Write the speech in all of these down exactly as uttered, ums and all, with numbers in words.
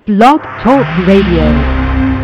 Blog Talk Radio.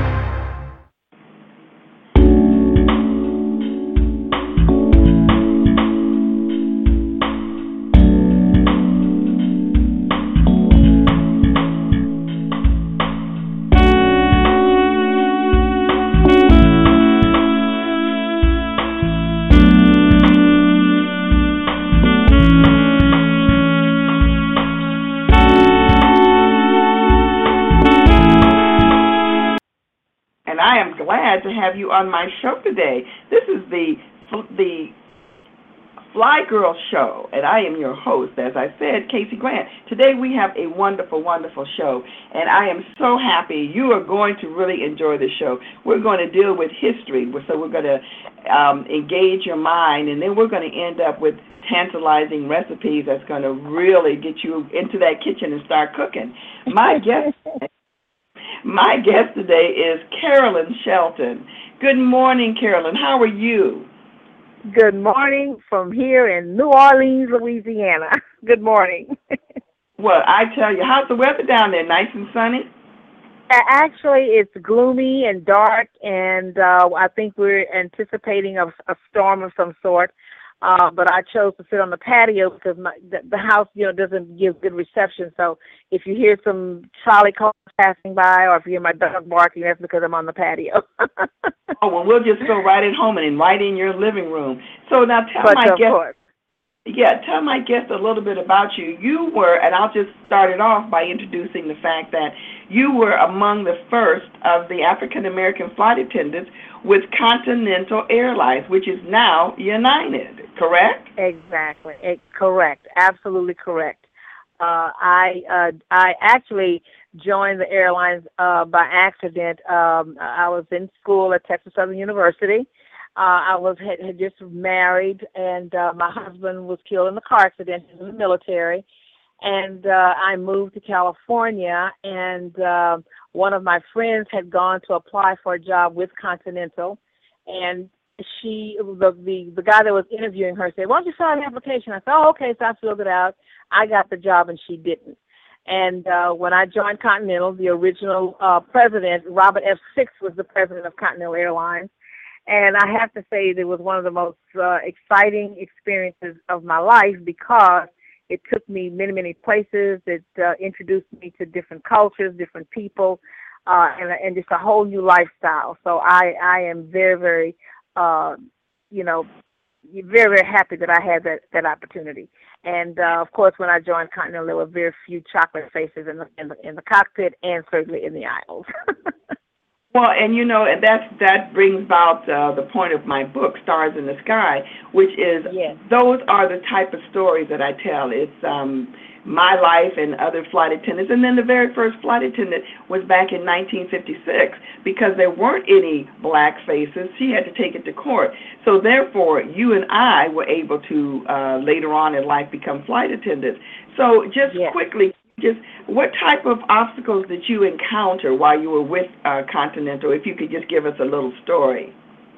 Glad to have you on my show today. This is the the Fly Girl Show, and I am your host, as I said, Casey Grant. Today we have a wonderful, wonderful show, and I am so happy you are going to really enjoy the show. We're going to deal with history, so we're going to um, engage your mind, and then we're going to end up with tantalizing recipes that's going to really get you into that kitchen and start cooking. My guest My guest today is Carolyn Shelton. Good morning, Carolyn. How are you? Good morning from here in New Orleans, Louisiana. Good morning. Well, I tell you, how's the weather down there? Nice and sunny? Actually, it's gloomy and dark, and uh, I think we're anticipating a, a storm of some sort. Uh, but I chose to sit on the patio because my, the, the house, you know, doesn't give good reception. So if you hear some trolley cars passing by, or if you hear my dog barking, that's because I'm on the patio. Oh, well, we'll just go right at home and right in your living room. So now tell but my of guest, course. yeah, tell my guest a little bit about you. You were, and I'll just start it off by introducing the fact that you were among the first of the African American flight attendants with Continental Airlines, which is now United, correct? Exactly. It, correct. Absolutely correct. Uh, I uh, I actually joined the airlines uh, by accident. Um, I was in school at Texas Southern University. Uh, I was had, had just married, and uh, my husband was killed in a car accident in the military. And uh, I moved to California, and uh, one of my friends had gone to apply for a job with Continental, and she, the, the the guy that was interviewing her said, "Why don't you fill out an application?" I said, "Oh, okay." So I filled it out. I got the job, and she didn't. And uh, when I joined Continental, the original uh, president, Robert F. Six, was the president of Continental Airlines. And I have to say it was one of the most uh, exciting experiences of my life because it took me many, many places. It uh, introduced me to different cultures, different people, uh, and, and just a whole new lifestyle. So I, I am very, very, uh, you know, very, very happy that I had that, that opportunity. And, uh, of course, when I joined Continental, there were very few chocolate faces in the, in the, in the cockpit and certainly in the aisles. Well, and you know, that that brings about uh, the point of my book, Stars in the Sky, which is yes. Those are the type of stories that I tell. It's um, my life and other flight attendants. And then the very first flight attendant was back in nineteen fifty-six because there weren't any black faces. She had to take it to court. So therefore, you and I were able to, uh, later on in life, become flight attendants. So just yes. quickly, Just what type of obstacles did you encounter while you were with uh, Continental? If you could just give us a little story.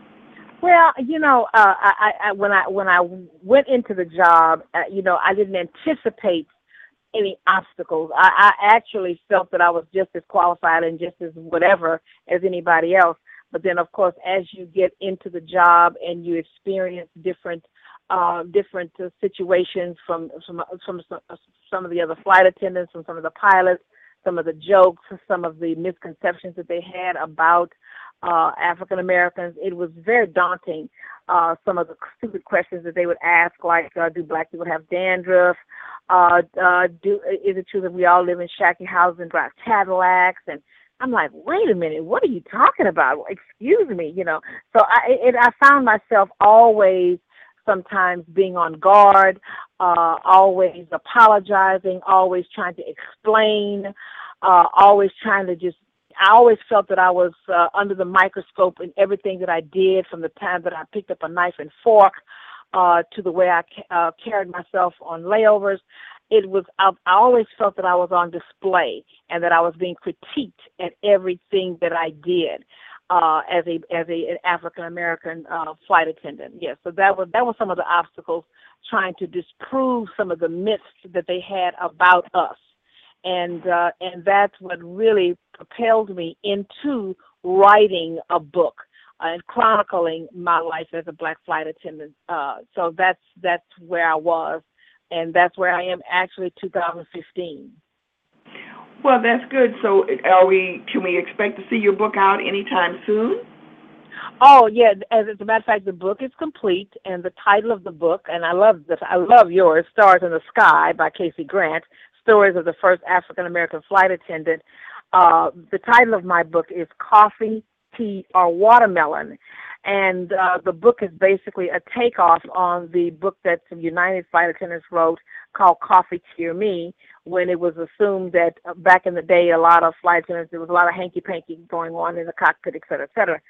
Well, you know, uh, I, I when I when I went into the job, uh, you know, I didn't anticipate any obstacles. I, I actually felt that I was just as qualified and just as whatever as anybody else. But then, of course, as you get into the job and you experience different Uh, different uh, situations from from from some of the other flight attendants, from some of the pilots, some of the jokes, some of the misconceptions that they had about uh, African Americans. It was very daunting. Uh, some of the stupid questions that they would ask, like, uh, "Do black people have dandruff? Uh, uh, do is it true that we all live in shacky houses and drive Cadillacs?" And I'm like, "Wait a minute, what are you talking about? Excuse me, you know." So I it, I found myself always. Sometimes being on guard, uh, always apologizing, always trying to explain, uh, always trying to just, I always felt that I was uh, under the microscope in everything that I did, from the time that I picked up a knife and fork uh, to the way I uh, carried myself on layovers. It was, I, I always felt that I was on display and that I was being critiqued at everything that I did. Uh, as a as a an African American uh, flight attendant, yes. So that was that was some of the obstacles, trying to disprove some of the myths that they had about us, and uh, and that's what really propelled me into writing a book uh, and chronicling my life as a black flight attendant. Uh, so that's that's where I was, and that's where I am actually two thousand fifteen. Well, that's good. So, are we? Can we expect to see your book out anytime soon? Oh yeah, as a matter of fact, the book is complete, and the title of the book, and I love this. I love yours, "Stars in the Sky" by Casey Grant. Stories of the first African American flight attendant. Uh, the title of my book is "Coffee, Tea, or Watermelon," and uh, the book is basically a takeoff on the book that the United Flight Attendants wrote called "Coffee, Tea, or Me," when it was assumed that uh, back in the day, a lot of flight attendants, there was a lot of hanky-panky going on in the cockpit, et cetera, et cetera.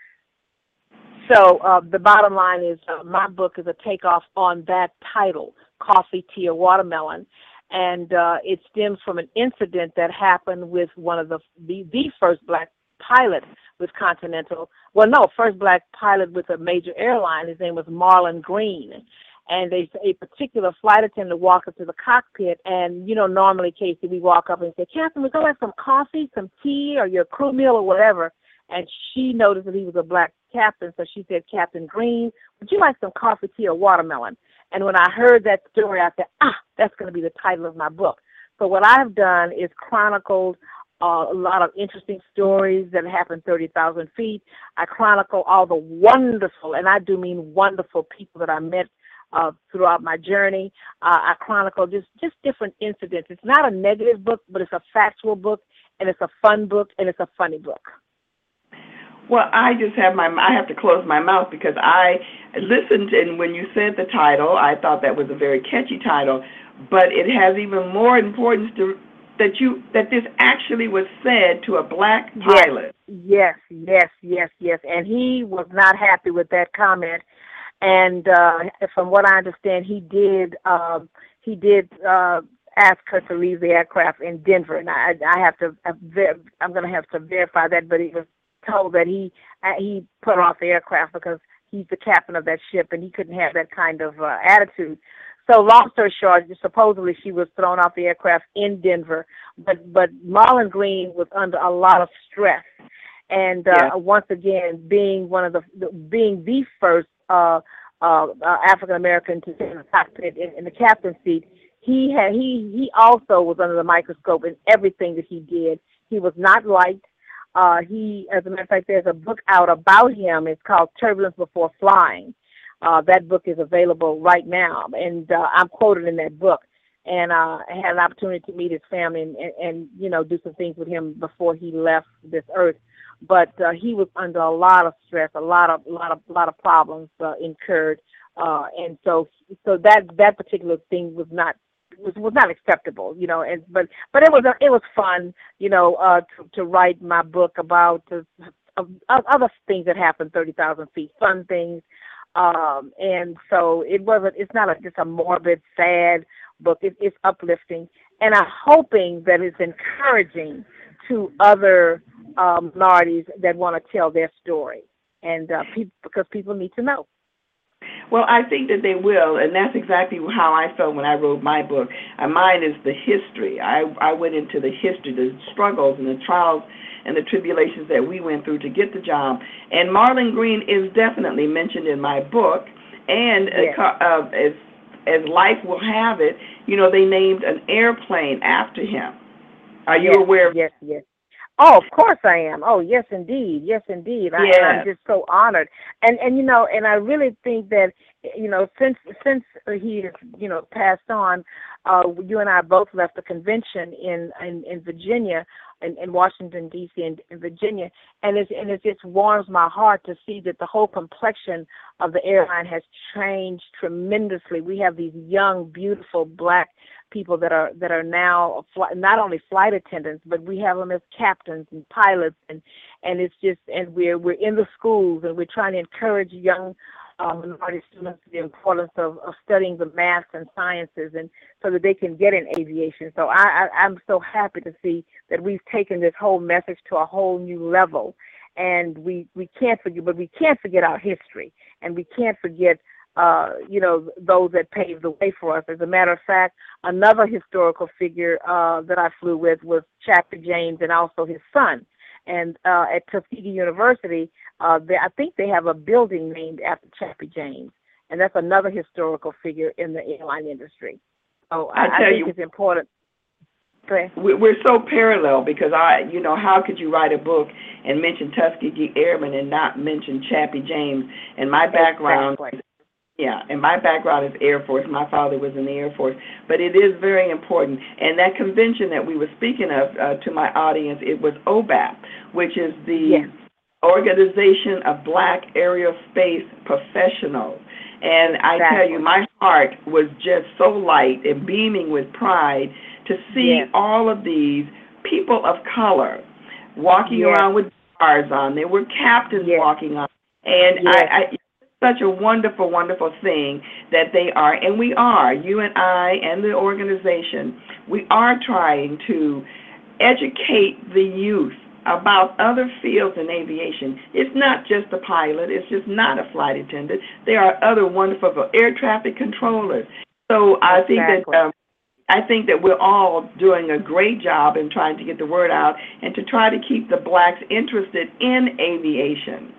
So uh, the bottom line is uh, my book is a takeoff on that title, "Coffee, Tea, or Watermelon," and uh, it stems from an incident that happened with one of the, the the first black pilot with Continental. Well, no, first black pilot with a major airline. His name was Marlon Green. And a, a particular flight attendant walked up to the cockpit, and, you know, normally, Casey, we walk up and say, "Captain, would you like some coffee, some tea, or your crew meal or whatever?" And she noticed that he was a black captain, so she said, "Captain Green, would you like some coffee, tea, or watermelon?" And when I heard that story, I said, ah, that's going to be the title of my book. So what I've done is chronicled uh, a lot of interesting stories that happened thirty thousand feet. I chronicle all the wonderful, and I do mean wonderful, people that I met uh, throughout my journey. Uh, I chronicle just, just different incidents. It's not a negative book, but it's a factual book, and it's a fun book, and it's a funny book. Well, I just have my, I have to close my mouth because I listened, and when you said the title, I thought that was a very catchy title, but it has even more importance to that you that this actually was said to a black pilot. Yes, yes, yes, yes, and he was not happy with that comment. And uh, from what I understand, he did uh, he did uh, ask her to leave the aircraft in Denver, and I, I have to I'm going to have to verify that, but it was told that he uh, he put off the aircraft because he's the captain of that ship and he couldn't have that kind of uh, attitude. So long story short, supposedly she was thrown off the aircraft in Denver, but but Marlon Green was under a lot of stress, and uh, yeah. once again, being one of the, the being the first uh, uh, uh, African American to sit in the cockpit in, in the captain's seat, he had he he also was under the microscope in everything that he did. He was not liked. Uh, he, as a matter of fact, there's a book out about him. It's called Turbulence Before Flying. Uh, that book is available right now, and uh, I'm quoted in that book. And uh, I had an opportunity to meet his family and, and, and, you know, do some things with him before he left this earth. But uh, he was under a lot of stress, a lot of, lot of, lot of problems uh, incurred, uh, and so, so that that particular thing was not. Was, was not acceptable, you know, and but but it was it was fun, you know, uh, to, to write my book about uh, uh, other things that happened thirty thousand feet, fun things, um, and so it wasn't. It's not a, just a morbid, sad book. It, it's uplifting, and I'm hoping that it's encouraging to other um, minorities that want to tell their story, and uh, people because people need to know. Well, I think that they will, and that's exactly how I felt when I wrote my book. Uh, mine is the history. I, I went into the history, the struggles and the trials and the tribulations that we went through to get the job. And Marlon Green is definitely mentioned in my book, and yes. uh, uh, as, as life will have it, you know, they named an airplane after him. Are you yes, aware of Yes, yes. Oh, of course I am. Oh, yes, indeed. Yes, indeed. I, yes. And I'm just so honored. And, and, you know, and I really think that, you know, since since he is, you know, passed on, uh, you and I both left a convention in, in, in Virginia, in, in Washington, D C, and in Virginia, and, it's, and it just warms my heart to see that the whole complexion of the airline has changed tremendously. We have these young, beautiful black people that are that are now not only flight attendants, but we have them as captains and pilots, and and it's just and we're we're in the schools and we're trying to encourage young uh, minority students the importance of, of studying the maths and sciences, and so that they can get in aviation. So I, I I'm so happy to see that we've taken this whole message to a whole new level, and we we can't forget, but we can't forget our history, and we can't forget uh, you know, those that paved the way for us. As a matter of fact, another historical figure uh, that I flew with was Chappie James and also his son. And uh, at Tuskegee University, uh, they, I think they have a building named after Chappie James, and that's another historical figure in the airline industry. So I, I, tell I think you, it's important. we're so parallel because I, you know, how could you write a book and mention Tuskegee Airmen and not mention Chappie James? And my background, exactly. yeah, and my background is Air Force. My father was in the Air Force, but it is very important. And that convention that we were speaking of uh, to my audience, it was O B A P, which is the yes. Organization of Black Aerospace Professionals. And I exactly. tell you, my heart was just so light and beaming with pride to see yes. all of these people of color walking yes. around with bars on. There were captains yes. walking on. And yes. I, I, it's such a wonderful, wonderful thing that they are. And we are, you and I and the organization, we are trying to educate the youth about other fields in aviation. It's not just a pilot. It's just not a flight attendant. There are other wonderful air traffic controllers. So I exactly. think that um, I think that we're all doing a great job in trying to get the word out and to try to keep the blacks interested in aviation.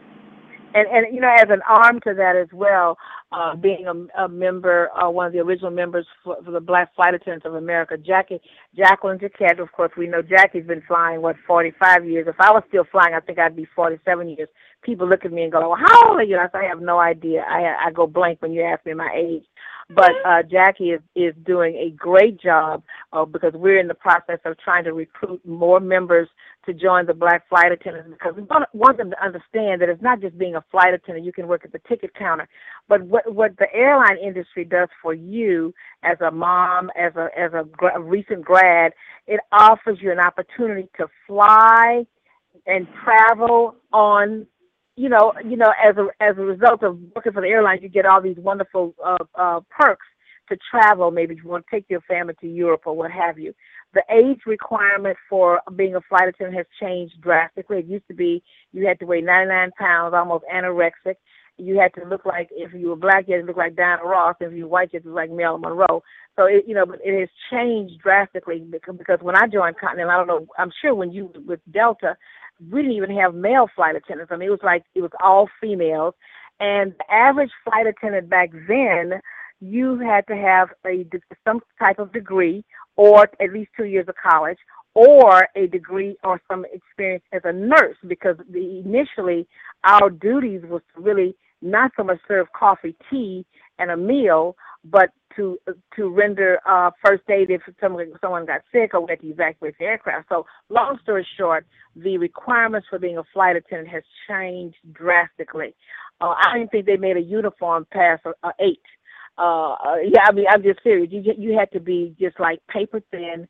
And, and you know, as an arm to that as well, uh, being a, a member, uh, one of the original members for, for the Black Flight Attendants of America, Jackie, Jacqueline Jaquette, of course, we know Jackie's been flying, what, forty-five years. If I was still flying, I think I'd be forty-seven years. People look at me and go, well, how old are you? I say, I have no idea. I, I go blank when you ask me my age. But uh, Jackie is, is doing a great job uh, because we're in the process of trying to recruit more members to join the Black Flight Attendants, because we want them to understand that it's not just being a flight attendant. You can work at the ticket counter. But what, what the airline industry does for you as a mom, as a, as a, gra- a recent grad, it offers you an opportunity to fly and travel on, you know, you know, as a as a result of working for the airline, you get all these wonderful uh, uh, perks to travel. Maybe if you want to take your family to Europe or what have you. The age requirement for being a flight attendant has changed drastically. It used to be you had to weigh ninety-nine pounds, almost anorexic. You had to look like, if you were black, you had to look like Diana Ross. If you were white, you had to look like Marilyn Monroe. So, it, you know, but it has changed drastically because, because when I joined Continental, I don't know, I'm sure when you were with Delta, we didn't even have male flight attendants. I mean, it was like, it was all females. And the average flight attendant back then, you had to have a some type of degree or at least two years of college or a degree or some experience as a nurse, because the, initially our duties was to really not so much serve coffee, tea, and a meal, but to to render uh, first aid if someone, someone got sick or we had to evacuate the aircraft. So long story short, the requirements for being a flight attendant has changed drastically. Uh, I don't think they made a uniform past a, a eight. Uh, yeah, I mean, I'm just serious. You you had to be just like paper thin.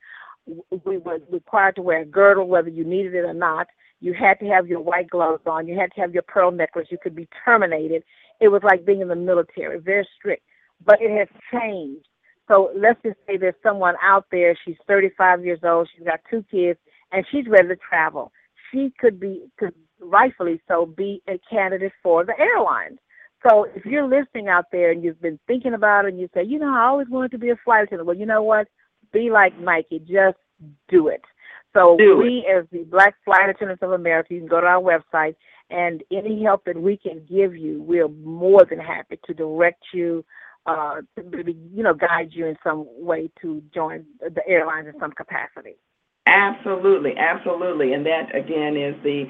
We were required to wear a girdle whether you needed it or not. You had to have your white gloves on. You had to have your pearl necklace. You could be terminated. It was like being in the military, very strict. But it has changed. So let's just say there's someone out there, she's thirty-five years old, she's got two kids, and she's ready to travel. She could be, could rightfully so, be a candidate for the airlines. So if you're listening out there and you've been thinking about it and you say, you know, I always wanted to be a flight attendant. Well, you know what? Be like Nike. Just do it. So do we, it. as the Black Flight Attendants of America, you can go to our website, and any help that we can give you, we're more than happy to direct you, uh, to, you know, guide you in some way to join the airlines in some capacity. Absolutely, absolutely. And that, again, is the...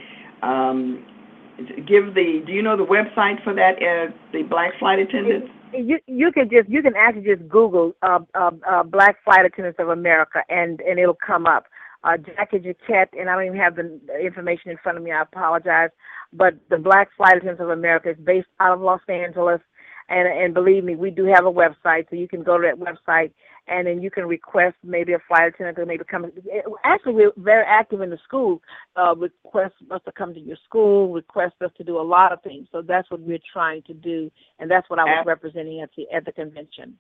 Um, Give the. Do you know the website for that? Uh, the Black Flight Attendants. You you can just you can actually just Google uh, uh, uh, Black Flight Attendants of America, and, and it'll come up. Uh, Jackie Jaquette, and I don't even have the information in front of me. I apologize, but the Black Flight Attendants of America is based out of Los Angeles, and and believe me, we do have a website, so you can go to that website, and then you can request maybe a flight attendant to maybe come. Actually, we're very active in the school. Uh, request us to come to your school, request us to do a lot of things. So that's what we're trying to do, and that's what I was representing at the at the convention.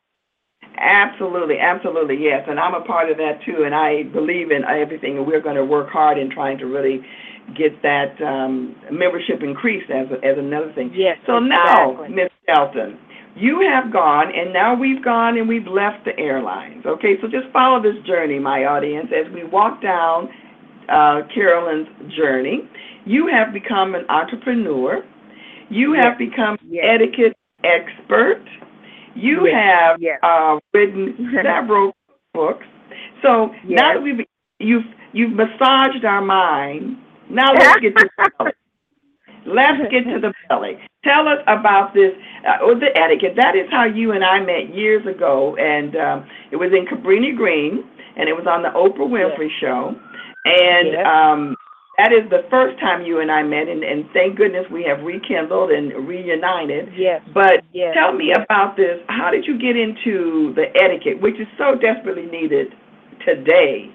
Absolutely, absolutely, yes. And I'm a part of that, too, and I believe in everything, and we're going to work hard in trying to really get that um, membership increased as, a, as another thing. Yes, so exactly. Now, Miz Shelton, you have gone, and now we've gone and we've left the airlines. Okay, so just follow this journey, my audience, as we walk down uh, Carolyn's journey. You have become an entrepreneur. You Yes. have become Yes. etiquette expert. You Yes. have Yes. uh, written several books. So Yes. now that we've you've you've massaged our mind, now let's get to the belly. Let's get to the belly. Tell us about this, uh, or the etiquette. That is how you and I met years ago, and um, it was in Cabrini Green, and it was on the Oprah Winfrey Yes. Show, and Yes. um, that is the first time you and I met, and, and thank goodness we have rekindled and reunited. Yes. But Yes. tell me about this. How did you get into the etiquette, which is so desperately needed today?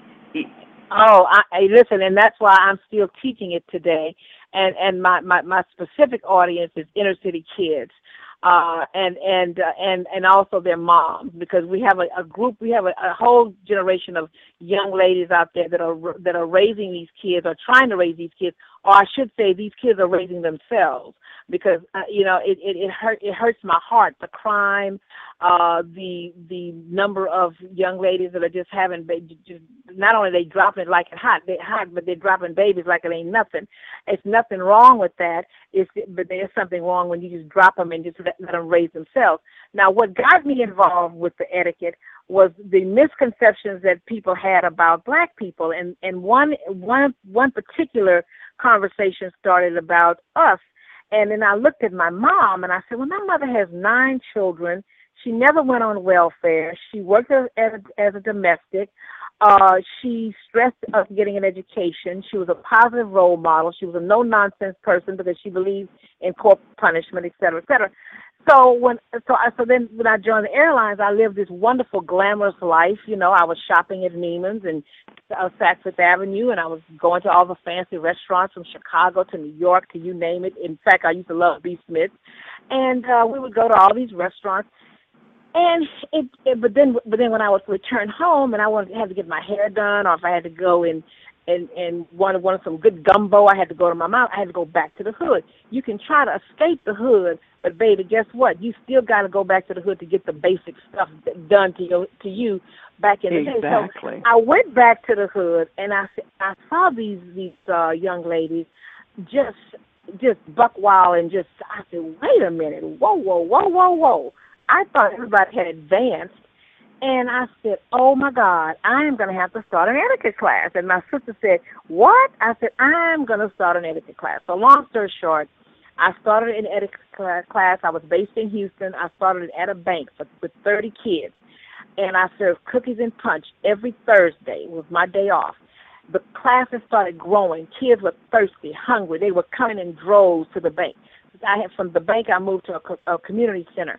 Oh, I, I listen, and that's why I'm still teaching it today. And and my, my, my specific audience is inner city kids, uh, and and uh, and and also their moms, because we have a, a group, we have a, a whole generation of young ladies out there that are that are raising these kids or trying to raise these kids, or I should say, these kids are raising themselves. Because uh, you know, it, it it hurt it hurts my heart, the crime, uh, the the number of young ladies that are just having babies. Just, not only they dropping it like it hot, they hot, but they're dropping babies like it ain't nothing. It's nothing wrong with that. It's but there's something wrong when you just drop them and just let, let them raise themselves. Now, what got me involved with the etiquette was the misconceptions that people had about black people, and and one one one particular conversation started about us. And then I looked at my mom and I said, well, my mother has nine children. She never went on welfare. She worked as a, as a domestic. Uh, she stressed us getting an education. She was a positive role model. She was a no-nonsense person because she believed in corporal punishment, et cetera, et cetera. So when so I so then when I joined the airlines, I lived this wonderful, glamorous life. You know, I was shopping at Neiman's and uh, Saks Fifth Avenue, and I was going to all the fancy restaurants from Chicago to New York to you name it. In fact, I used to love B. Smith, and uh, we would go to all these restaurants. And it, it, but then, but then when I would return home and I wanted had to get my hair done, or if I had to go in and and wanted wanted some good gumbo, I had to go to my mom. I had to go back to the hood. You can try to escape the hood, but baby, guess what? You still got to go back to the hood to get the basic stuff done to you to you back in the Exactly. day. So I went back to the hood and I I saw these these uh, young ladies just just buck wild and just I said, wait a minute, whoa whoa whoa whoa whoa. I thought everybody had advanced, and I said, oh, my God, I am going to have to start an etiquette class. And my sister said, what? I said, I'm going to start an etiquette class. So long story short, I started an etiquette class. I was based in Houston. I started it at a bank for, with thirty kids, and I served cookies and punch every Thursday. It was my day off. The classes started growing. Kids were thirsty, hungry. They were coming in droves to the bank. I had, from the bank, I moved to a, a community center.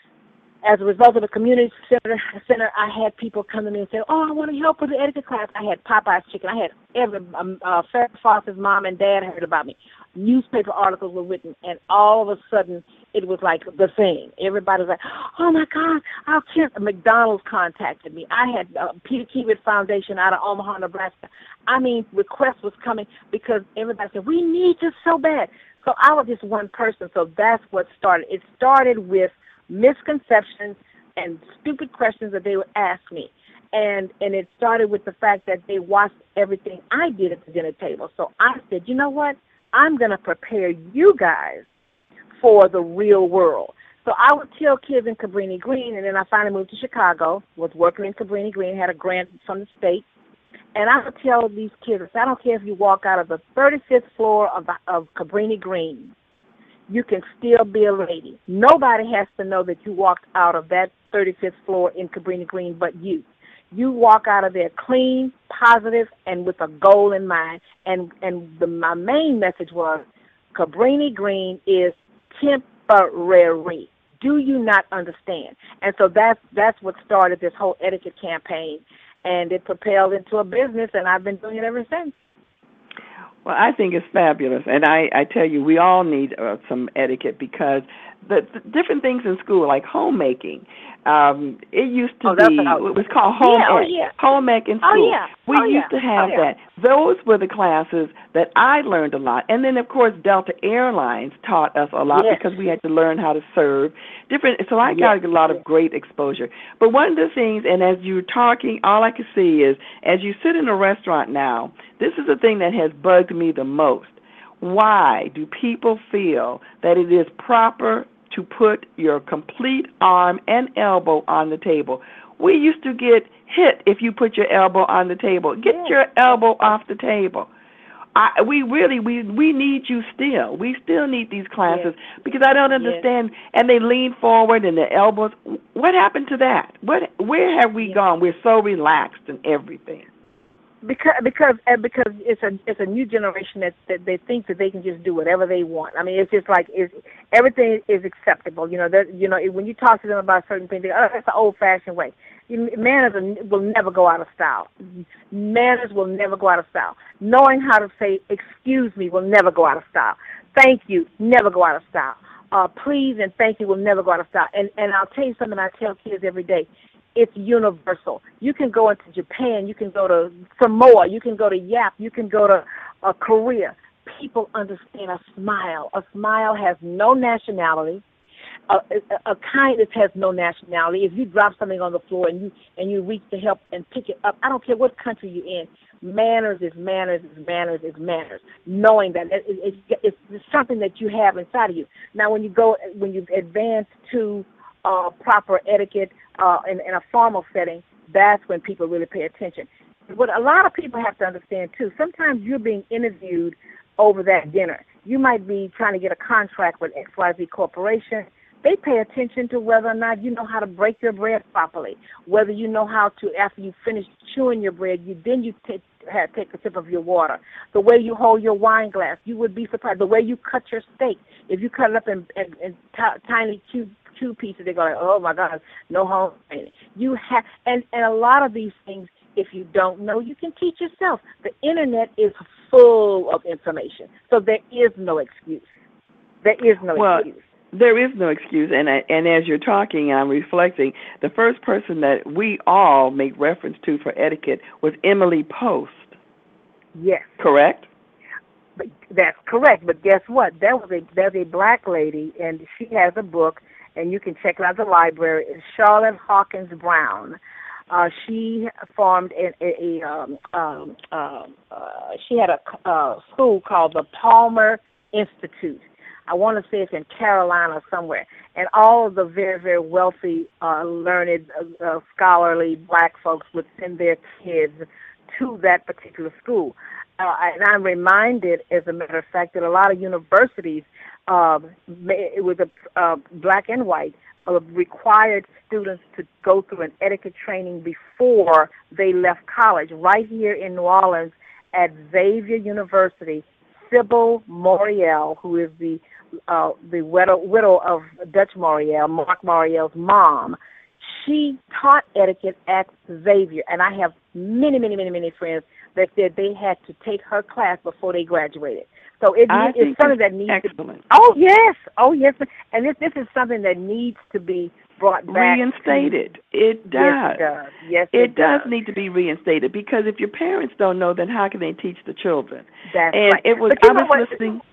As a result of the community center, center, I had people come to me and say, oh, I want to help with the etiquette class. I had Popeye's chicken. I had every, um, uh, Farrah Fawcett's mom and dad heard about me. Newspaper articles were written, and all of a sudden, it was like the thing. Everybody was like, oh, my God, I'll kill. McDonald's contacted me. I had uh, Peter Kiewit Foundation out of Omaha, Nebraska. I mean, requests was coming because everybody said, we need this so bad. So I was just one person, so that's what started. It started with misconceptions and stupid questions that they would ask me. And and it started with the fact that they watched everything I did at the dinner table. So I said, you know what? I'm going to prepare you guys for the real world. So I would tell kids in Cabrini Green, and then I finally moved to Chicago, was working in Cabrini Green, had a grant from the state. And I would tell these kids, I don't care if you walk out of the thirty-fifth floor of, the, of Cabrini Green, you can still be a lady. Nobody has to know that you walked out of that thirty-fifth floor in Cabrini Green but you. You walk out of there clean, positive, and with a goal in mind. And and the, my main message was, Cabrini Green is temporary. Do you not understand? And so that's, that's what started this whole etiquette campaign. And it propelled into a business, and I've been doing it ever since. Well, I think it's fabulous, and I, I tell you, we all need uh, some etiquette because the, the different things in school, like homemaking, um, it used to Oh, that's be, what it was called home yeah, oh, ec, yeah. home ec in Oh, school. yeah. We Oh, used yeah. to have Oh, yeah. that. Those were the classes that I learned a lot. And then, of course, Delta Airlines taught us a lot Yes. because we had to learn how to serve different, so I Yes. got a lot of great exposure. But one of the things, and as you're talking, all I can see is, as you sit in a restaurant now, this is the thing that has bugged me the most. Why do people feel that it is proper to put your complete arm and elbow on the table? We used to get hit if you put your elbow on the table. Get Yes. your elbow off the table. I, we really, we we need you still. We still need these classes Yes. because I don't understand. Yes. And they lean forward and their elbows. What happened to that? What? Where have we Yes. gone? We're so relaxed in everything. Because because uh, because it's a it's a new generation that, that they think that they can just do whatever they want. I mean, it's just like it's, everything is acceptable. You know that you know when you talk to them about certain things, they go, oh, that's the old-fashioned way. You, manners are, will never go out of style. Manners will never go out of style. Knowing how to say excuse me will never go out of style. Thank you never go out of style. Uh, please and thank you will never go out of style. And and I'll tell you something I tell kids every day. It's universal. You can go into Japan, you can go to Samoa, you can go to Yap, you can go to uh, Korea. People understand a smile. A smile has no nationality. A, a, a kindness has no nationality. If you drop something on the floor and you and you reach to help and pick it up, I don't care what country you're in. Manners is manners is manners is manners. Knowing that it, it, it's, it's something that you have inside of you. Now, when you go, when you advance to uh, proper etiquette uh, in, in a formal setting, that's when people really pay attention. What a lot of people have to understand too, sometimes you're being interviewed over that dinner. You might be trying to get a contract with X Y Z Corporation. They pay attention to whether or not you know how to break your bread properly, whether you know how to, after you finish chewing your bread, you then you take have, take a sip of your water, the way you hold your wine glass. You would be surprised. The way you cut your steak. If you cut it up in, in, in t- tiny cube, cube pieces, they go like, oh, my God, no home training. You have, and, and a lot of these things, if you don't know, you can teach yourself. The Internet is full of information, so there is no excuse. There is no well, excuse. There is no excuse, and I, and as you're talking, I'm reflecting. The first person that we all make reference to for etiquette was Emily Post. Yes, correct. But that's correct. But guess what? There was a there's a black lady, and she has a book, and you can check it out at the library. It's Charlotte Hawkins Brown. Uh, she formed a, a, a um, um, uh, uh, she had a uh, school called the Palmer Institute. I want to say it's in Carolina somewhere. And all of the very, very wealthy, uh, learned, uh, uh, scholarly black folks would send their kids to that particular school. Uh, and I'm reminded, as a matter of fact, that a lot of universities, um, it was a, uh, black and white, uh, required students to go through an etiquette training before they left college. Right here in New Orleans at Xavier University, Sybil Moriel, who is the uh, the widow, widow of Dutch Moriel, Mark Moriel's mom, she taught etiquette at Xavier. And I have many, many, many, many friends that said they had to take her class before they graduated. So it, I it's something that needs excellent. to be. Oh, yes. Oh, yes. And this, this is something that needs to be brought back. Reinstated. To, it does. Yes, it does. Yes, it, it does, does need to be reinstated, because if your parents don't know, then how can they teach the children? That's and right. it was, but you I know was what? listening.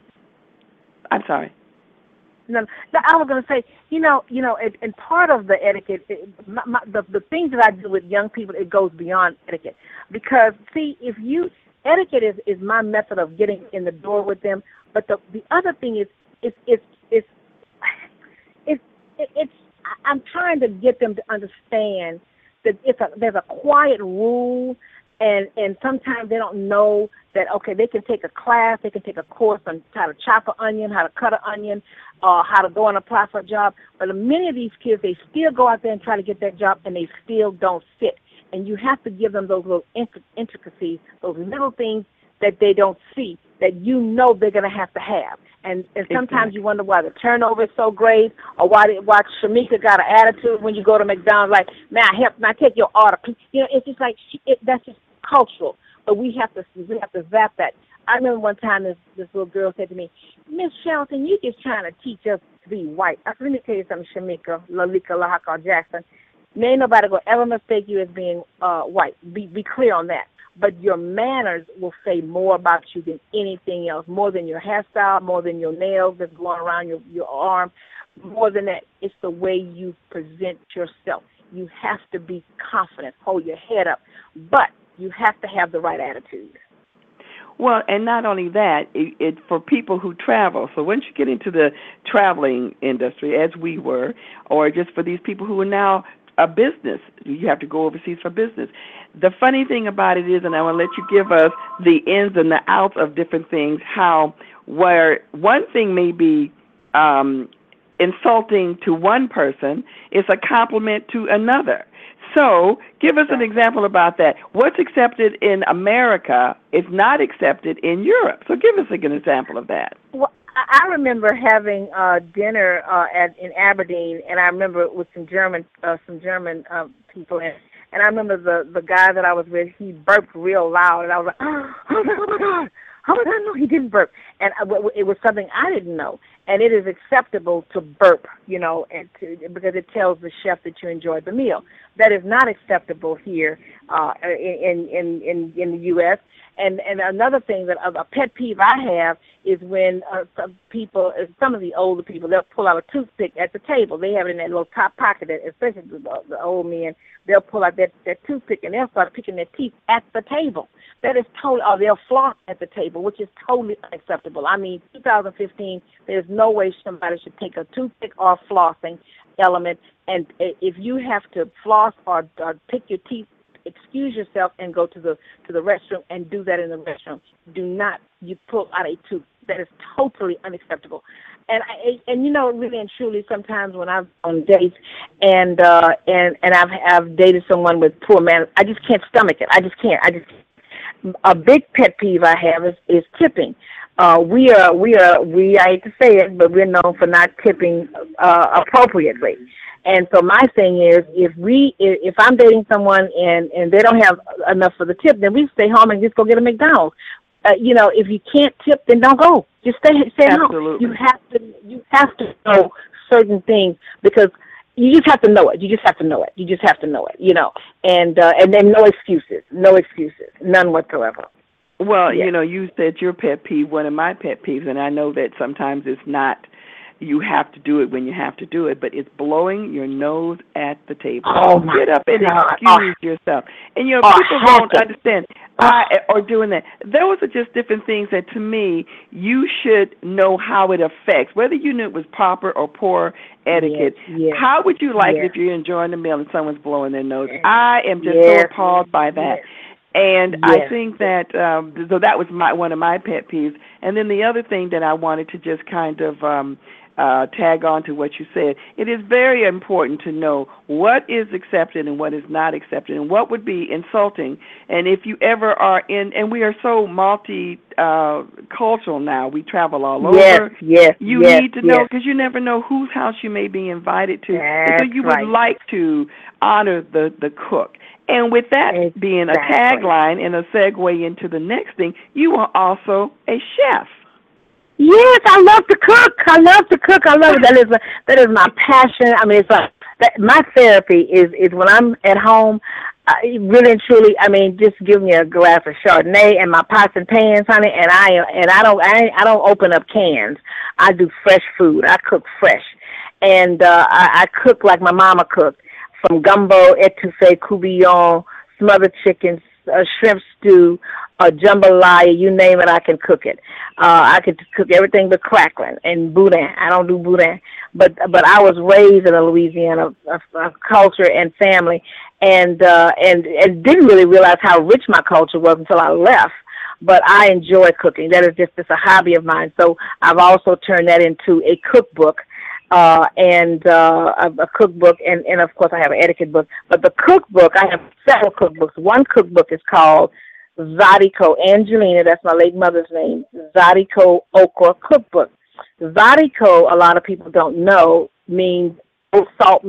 I'm sorry. No, no, I was going to say, you know, you know, and, and part of the etiquette, it, my, my, the the things that I do with young people, it goes beyond etiquette. Because see, if you etiquette is, is my method of getting in the door with them, but the the other thing is, it's it's it's it's it, it's I'm trying to get them to understand that it's a there's a quiet rule. And and sometimes they don't know that, okay, they can take a class, they can take a course on how to chop an onion, how to cut an onion, uh, how to go and apply for a job. But many of these kids, they still go out there and try to get that job, and they still don't fit. And you have to give them those little intricacies, those little things that they don't see, that you know they're going to have to have. And, and sometimes exactly. you wonder why the turnover is so great, or why they, why Shamika got an attitude when you go to McDonald's, like, man, I help, man, I take your order. You know, it's just like, it, that's just cultural, but we have to we have to zap that. I remember one time this this little girl said to me, Miss Shelton, you just trying to teach us to be white. I said, let me tell you something, Shamika, Lalika, Lahaka Jackson. There ain't nobody going to ever mistake you as being uh, white. Be be clear on that. But your manners will say more about you than anything else, more than your hairstyle, more than your nails that's going around your, your arm. More than that, it's the way you present yourself. You have to be confident, hold your head up, but you have to have the right attitude. Well, and not only that, it, it for people who travel. So once you get into the traveling industry, as we were, or just for these people who are now a business, you have to go overseas for business. The funny thing about it is, and I want to let you give us the ins and the outs of different things, how where one thing may be um, insulting to one person is a compliment to another. So give us an example about that. What's accepted in America is not accepted in Europe. So give us an example of that. Well, I remember having uh, dinner uh, at in Aberdeen, and I remember with some German uh, some German uh, people, and, and I remember the, the guy that I was with, he burped real loud, and I was like, oh, oh my God. How would I know he didn't burp? And it was something I didn't know. And it is acceptable to burp, you know, and to, because it tells the chef that you enjoyed the meal. That is not acceptable here uh, in, in in in the U S And and another thing that a pet peeve I have is when uh, some people, some of the older people, they'll pull out a toothpick at the table. They have it in that little top pocket, especially the, the old men. They'll pull out that, that toothpick and they'll start picking their teeth at the table. That is totally, or they'll floss at the table, which is totally unacceptable. I mean, two thousand fifteen, there's no way somebody should take a toothpick or flossing element, and if you have to floss or, or pick your teeth, excuse yourself and go to the to the restroom and do that in the restroom. Do not you pull out a tooth. That is totally unacceptable. And I, and you know, really and truly, sometimes when I'm on dates and uh, and and I've I've dated someone with poor manners, I just can't stomach it. I just can't. I just a big pet peeve I have is, is tipping. Uh, we are we are we I hate to say it, but we're known for not tipping uh, appropriately. And so my thing is, if we, if I'm dating someone and, and they don't have enough for the tip, then we stay home and just go get a McDonald's. Uh, you know, if you can't tip, then don't go. Just stay, stay Absolutely. home. You have to, you have to know certain things because you just have to know it. You just have to know it. You just have to know it. You know, and uh, and then no excuses, no excuses, none whatsoever. Well, yeah. you know, you said your pet peeve, one of my pet peeves, and I know that sometimes it's not. You have to do it when you have to do it, but it's blowing your nose at the table. Oh my Get up and God. excuse oh. yourself. And, you know, oh, people don't understand I, or doing that. Those are just different things that, to me, you should know how it affects, whether you knew it was proper or poor etiquette. Yes, yes, how would you like yes. it if you're enjoying the meal and someone's blowing their nose? Yes. I am just yes. so appalled by that. Yes. And yes. I think that, um, so that was my one of my pet peeves. And then the other thing that I wanted to just kind of um, uh, tag on to what you said, it is very important to know what is accepted and what is not accepted and what would be insulting. And if you ever are in, and we are so multi-cultural uh, now, we travel all yes, over. Yes, you yes, need to know, yes. because you never know whose house you may be invited to. That's and so you right. would like to honor the, the cook. And with that exactly. being a tagline and a segue into the next thing, you are also a chef. Yes, I love to cook. I love to cook. I love it. That is a, that is my passion. I mean, it's like that, my therapy is is when I'm at home. Uh, really and truly, I mean, just give me a glass of Chardonnay and my pots and pans, honey, and I and I don't I, I don't open up cans. I do fresh food. I cook fresh, and uh, I, I cook like my mama cooked. From gumbo, etouffee, courtbouillon, smothered chickens, uh, shrimp stew, uh, jambalaya, you name it, I can cook it. Uh, I can cook everything but crackling and boudin. I don't do boudin. But but I was raised in a Louisiana a, a culture and family, and, uh, and and didn't really realize how rich my culture was until I left. But I enjoy cooking. That is just, just a hobby of mine. So I've also turned that into a cookbook. Uh, and uh, a, a cookbook, and, and of course I have an etiquette book. But the cookbook, I have several cookbooks. One cookbook is called Zadiko Angelina, that's my late mother's name, Zadiko Okra Cookbook. Zadiko, a lot of people don't know, means no salt meat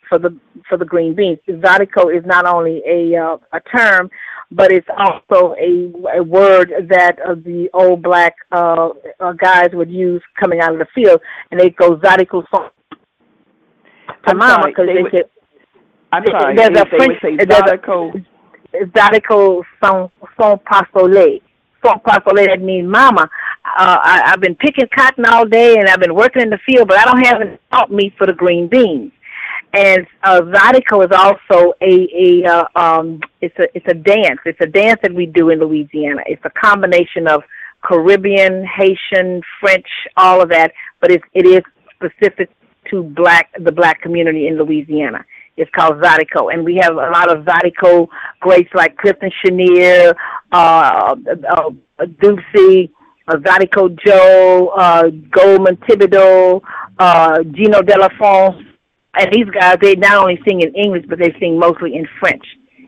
for the for the green beans. Zydeco is not only a uh, a term, but it's also a, a word that uh, the old black uh, uh, guys would use coming out of the field, and they go Zydeco son to mama because they, they said. I'm sorry. There's they, a they French, would say Zydeco. Zydeco son son pasole. Son pasole, that means mama. Uh, I, I've been picking cotton all day, and I've been working in the field, but I don't have any salt meat for the green beans. And uh, Zydeco is also a a uh, um it's a it's a dance. It's a dance that we do in Louisiana. It's a combination of Caribbean, Haitian, French, all of that, but it it is specific to black the black community in Louisiana. It's called Zydeco, and we have a lot of Zydeco greats like Clifton Chenier, uh, uh, Deucey, uh, Zydeco Joe, uh, Goldman Thibodeau, uh, Gino Delafonce, and these guys, they not only sing in English, but they sing mostly in French.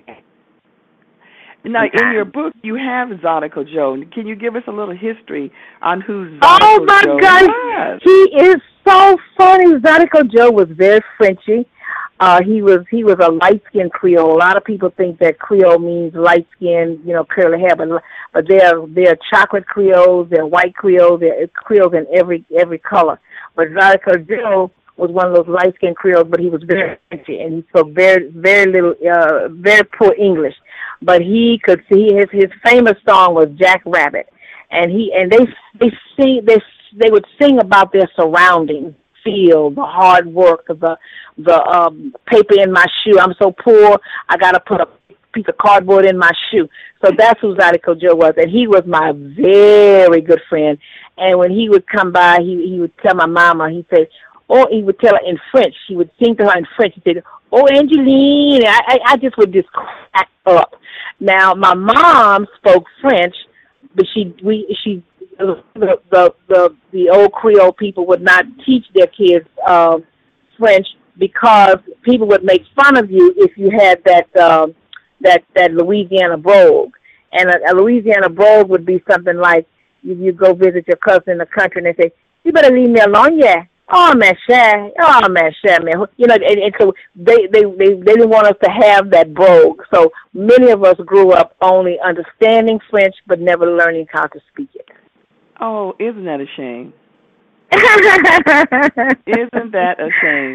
Now, in your book, you have Zydeco Joe. Can you give us a little history on who Zydeco Oh, my Joe God. was? He is so funny. Zydeco Joe was very Frenchy. Uh, he was he was a light-skinned Creole. A lot of people think that Creole means light-skinned, you know, curly hair, but but they're they're chocolate Creoles, they're white Creoles, they're Creoles in every every color. But Zydeco Joe was one of those light-skinned Creoles, but he was very Frenchy, and he spoke very very little, uh, very poor English. But he could see his his famous song was Jack Rabbit, and he and they they sing they they would sing about their surroundings. Field, the hard work, the the um, paper in my shoe. I'm so poor, I got to put a piece of cardboard in my shoe. So that's who Zydeco Joe was, and he was my very good friend. And when he would come by, he he would tell my mama, he'd say, or he would tell her in French. He would sing to her in French. He said, "Oh, Angeline," I I, I just would just crack up. Now my mom spoke French, but she we she. The, the the the old Creole people would not teach their kids uh, French because people would make fun of you if you had that uh, that that Louisiana brogue, and a, a Louisiana brogue would be something like you, you go visit your cousin in the country and they say, "You better leave me alone, yeah." Oh, man, cher. Oh, man, cher, man. You know, and, and so they, they, they, they didn't want us to have that brogue. So many of us grew up only understanding French but never learning how to speak it. Oh, isn't that a shame? Isn't that a shame?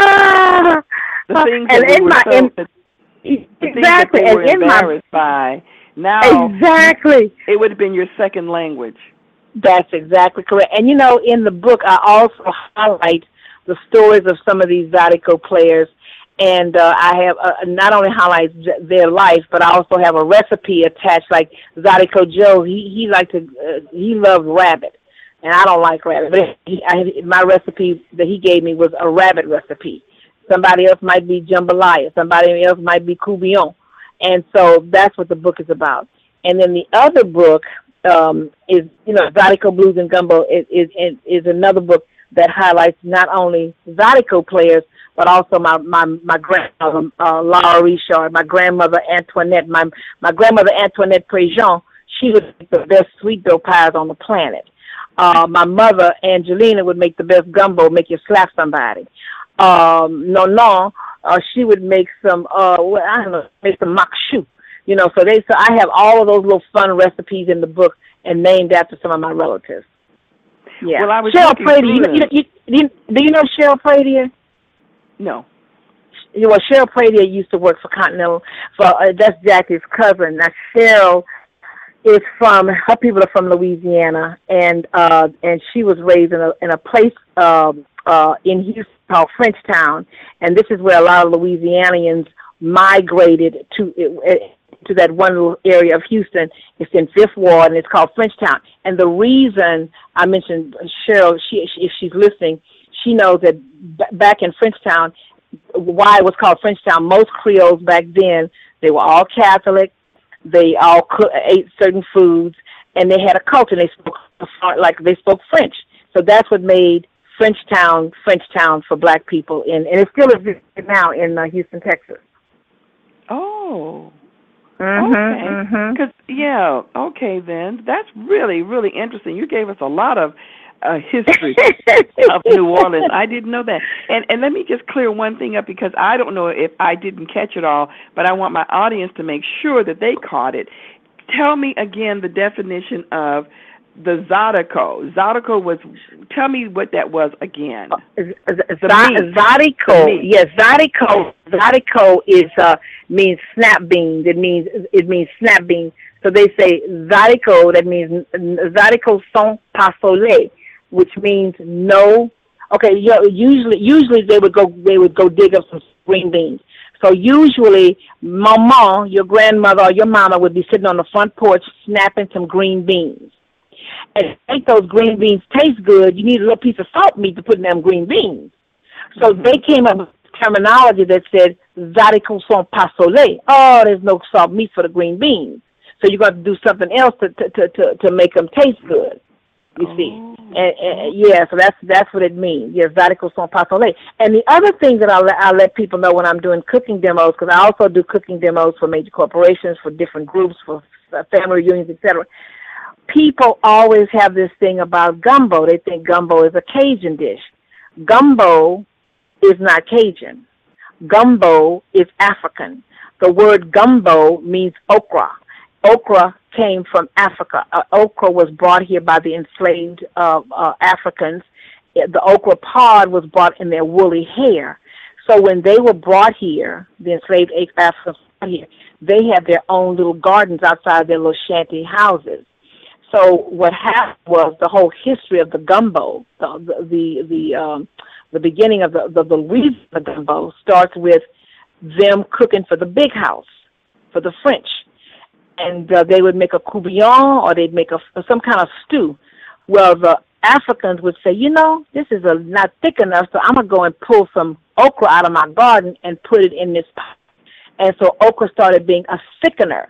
Uh, the things and that we in were my, so, in, the, the exactly, things that they and were in embarrassed my, by, now exactly. it would have been your second language. That's exactly correct. And, you know, in the book, I also highlight the stories of some of these Zydeco players. And uh, I have uh, not only highlights their life, but I also have a recipe attached. Like Zydeco Joe, he he liked to uh, he loved rabbit, and I don't like rabbit. But he, I, my recipe that he gave me was a rabbit recipe. Somebody else might be jambalaya. Somebody else might be coubillon. And so that's what the book is about. And then the other book um, is, you know, Zydeco Blues and Gumbo is, is is another book that highlights not only Zydeco players, but also my my my grandmother uh, Laura Richard, my grandmother Antoinette, my my grandmother Antoinette Prejean. She would make the best sweet dough pies on the planet. Uh, my mother Angelina would make the best gumbo, make you slap somebody. Um, no, no, uh, she would make some uh, well, I don't know, make some makshu. You know, so they so I have all of those little fun recipes in the book and named after some of my relatives. Yeah, well, I was Cheryl Pradier. You, you, you, you, do you know Cheryl Pradier? No. Well, Cheryl Pradier used to work for Continental. For uh, that's Jackie's cousin. Now Cheryl is from her people are from Louisiana, and uh, and she was raised in a in a place um, uh, in Houston called Frenchtown, and this is where a lot of Louisianians migrated to uh, to that one little area of Houston. It's in Fifth Ward, and it's called Frenchtown. And the reason I mentioned Cheryl, she, she if she's listening, she knows that b- back in Frenchtown, why it was called Frenchtown, most Creoles back then, they were all Catholic, they all co- ate certain foods, and they had a culture. They spoke like they spoke French. So that's what made Frenchtown, Frenchtown for black people, in, and it still exists now in uh, Houston, Texas. Oh. Mm-hmm, okay. mm-hmm. Cause, yeah, okay then. That's really, really interesting. You gave us a lot of uh, history of New Orleans. I didn't know that. And and let me just clear one thing up, because I don't know if I didn't catch it all, but I want my audience to make sure that they caught it. Tell me again the definition of the Zydeco. Zydeco was, tell me what that was again. Zydeco, yes, Zydeco. Zydeco is uh, means snap beans. It means it means snap beans. So they say Zydeco. That means Zydeco sans pas soleil, which means no. Okay, usually usually they would go they would go dig up some green beans. So usually, mama, your grandmother or your mama would be sitting on the front porch snapping some green beans. And to make those green beans taste good, you need a little piece of salt meat to put in them green beans. So they came up with terminology that said, Zydeco sans pas soleil. Oh, there's no salt meat for the green beans. So you're going to do something else to to, to, to make them taste good, you oh. see. And, and, yeah, so that's that's what it means. Yes, Zydeco sans pas soleil. And the other thing that I'll, I'll let people know when I'm doing cooking demos, because I also do cooking demos for major corporations, for different groups, for family reunions, et cetera. People always have this thing about gumbo. They think gumbo is a Cajun dish. Gumbo is not Cajun. Gumbo is African. The word gumbo means okra. Okra came from Africa. Uh, okra was brought here by the enslaved uh, uh, Africans. The okra pod was brought in their woolly hair. So when they were brought here, the enslaved Africans brought here, they had their own little gardens outside their little shanty houses. So what happened was the whole history of the gumbo, the the the, um, the beginning of the, the the reason the gumbo starts with them cooking for the big house, for the French, and uh, they would make a courtbouillon or they'd make a some kind of stew. Well, the Africans would say, you know, this is a, not thick enough, so I'm gonna go and pull some okra out of my garden and put it in this pot. And so okra started being a thickener.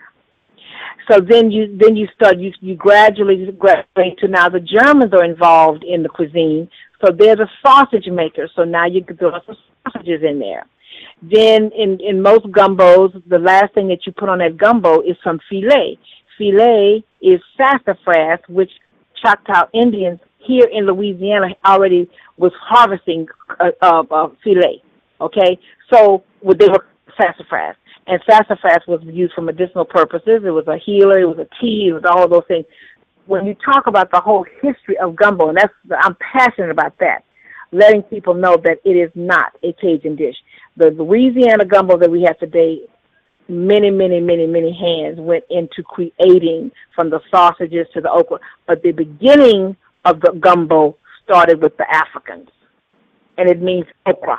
So then you then you start you you gradually graduate to now the Germans are involved in the cuisine. So they're the sausage makers. So now you can throw some sausages in there. Then in in most gumbos, the last thing that you put on that gumbo is some filet. Filet is sassafras, which Choctaw Indians here in Louisiana already was harvesting uh, uh, uh, filet. Okay, so well, they were sassafras. And sassafras was used for medicinal purposes. It was a healer. It was a tea. It was all of those things. When you talk about the whole history of gumbo, and that's I'm passionate about that, letting people know that it is not a Cajun dish. The Louisiana gumbo that we have today, many, many, many, many hands went into creating, from the sausages to the okra. But the beginning of the gumbo started with the Africans, and it means okra.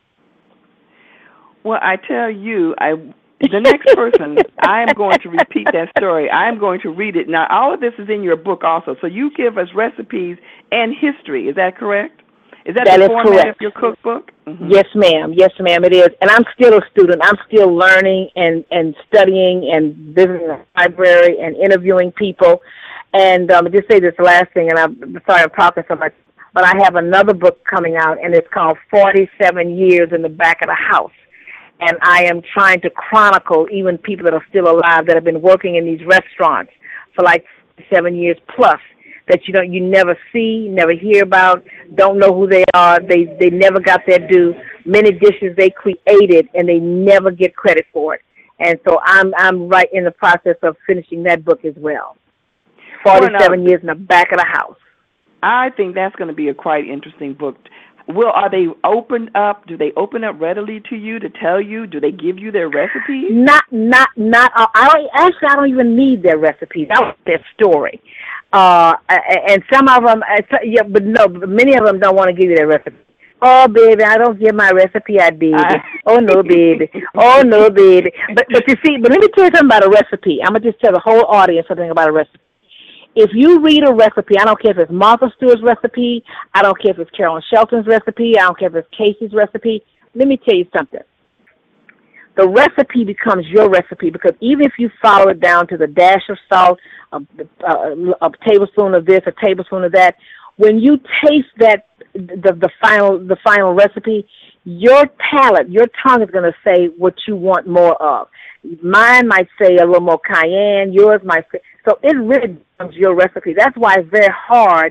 Well, I tell you, I the next person, I am going to repeat that story. I am going to read it. Now, all of this is in your book also, so you give us recipes and history. Is that correct? Is that, that the is format correct. of your cookbook? Mm-hmm. Yes, ma'am. Yes, ma'am, it is. And I'm still a student. I'm still learning and, and studying and visiting the library and interviewing people. And um, just say this last thing, and I'm sorry I'm talking so much, but I have another book coming out, and it's called forty-seven years in the Back of the House. And I am trying to chronicle even people that are still alive that have been working in these restaurants for like seven years plus, that you don't, you never see, never hear about, don't know who they are. They they never got their due. Many dishes they created and they never get credit for it. And so I'm I'm right in the process of finishing that book as well. Forty-seven well, years in the back of the house. I think that's going to be a quite interesting book. Well, are they opened up? Do they open up readily to you to tell you? Do they give you their recipes? Not, not, not. Uh, I don't, actually, I don't even need their recipes. I want their story. Uh, and some of them, yeah, but no, many of them don't want to give you their recipe. Oh, baby, I don't give my recipe out, baby. I... Oh, no, baby. Oh, no, baby. But, but you see, but let me tell you something about a recipe. I'm going to just tell the whole audience something about a recipe. If you read a recipe, I don't care if it's Martha Stewart's recipe, I don't care if it's Carolyn Shelton's recipe, I don't care if it's Casey's recipe, let me tell you something. The recipe becomes your recipe, because even if you follow it down to the dash of salt, a, a, a tablespoon of this, a tablespoon of that, when you taste that, the, the final the final recipe, your palate, your tongue is going to say what you want more of. Mine might say a little more cayenne, yours might say, so it really becomes your recipe. That's why it's very hard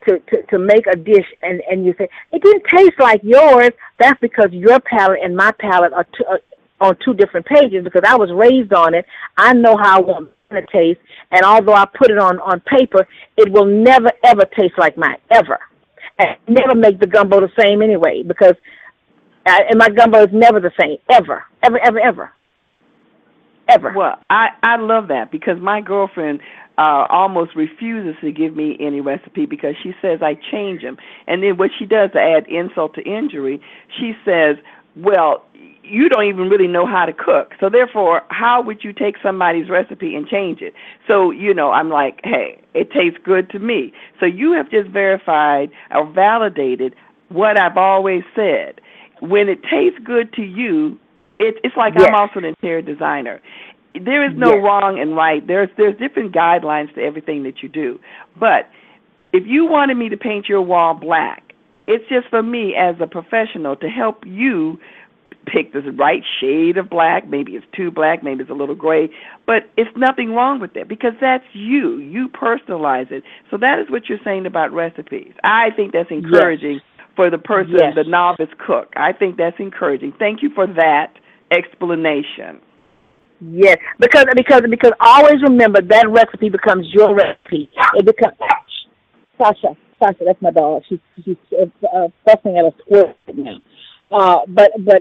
to, to, to make a dish and, and you say, it didn't taste like yours, that's because your palate and my palate are, two, are on two different pages because I was raised on it. I know how I want it to taste, and although I put it on, on paper, it will never, ever taste like mine, ever. And never make the gumbo the same anyway because I, and my gumbo is never the same, ever, ever, ever, ever, ever. Well, I, I love that because my girlfriend uh, almost refuses to give me any recipe because she says I change them. And then what she does to add insult to injury, she says, well, you don't even really know how to cook. So therefore, how would you take somebody's recipe and change it? So, you know, I'm like, hey, it tastes good to me. So you have just verified or validated what I've always said. When it tastes good to you, it, it's like yes. I'm also an interior designer. There is no yes. wrong and right. There's there's different guidelines to everything that you do. But if you wanted me to paint your wall black, it's just for me as a professional to help you pick the right shade of black. Maybe it's too black, maybe it's a little gray, but it's nothing wrong with that because that's you. You personalize it. So that is what you're saying about recipes. I think that's encouraging yes. for the person, yes. the novice cook. I think that's encouraging. Thank you for that explanation. Yes, because because because always remember that recipe becomes your recipe. It becomes Sasha. Sasha, that's my dog. She's she's uh, fussing at a squirrel right now. Uh, but but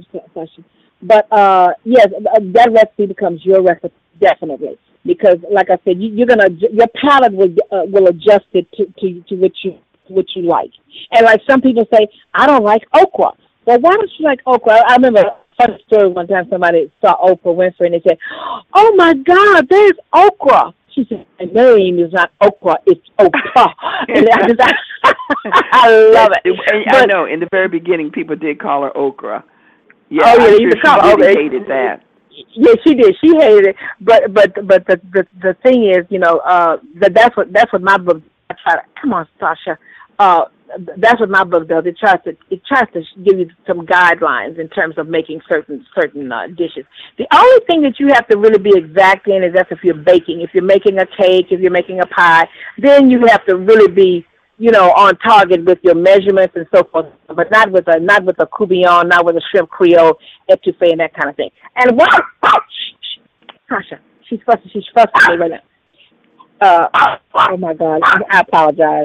but uh, yes, that recipe becomes your recipe definitely because, like I said, you, you're gonna your palate will uh, will adjust it to, to to what you what you like. And like some people say, I don't like okra. Well, why don't you like okra? I remember a funny story one time. Somebody saw Oprah Winfrey and they said, "Oh my God, there's okra." She said, "My name is not okra, it's Oprah." And I, just, I love it. And but, I know, in the very beginning, people did call her okra. Yeah, oh, yeah, I'm you sure could call she her really okra. hated that. Yeah, she did. She hated it. But but but the the, the thing is, you know, uh, that that's what that's what my book. I try to come on, Sasha. Uh, that's what my book does. It tries to it tries to give you some guidelines in terms of making certain certain uh, dishes. The only thing that you have to really be exact in is that's if you're baking. If you're making a cake, if you're making a pie, then you have to really be, you know, on target with your measurements and so forth. But not with a not with a coubillon, not with a shrimp creole, etouffee, and that kind of thing. And what? Sasha, she's fussing. She's fussing me right now. Uh, oh my God, I apologize.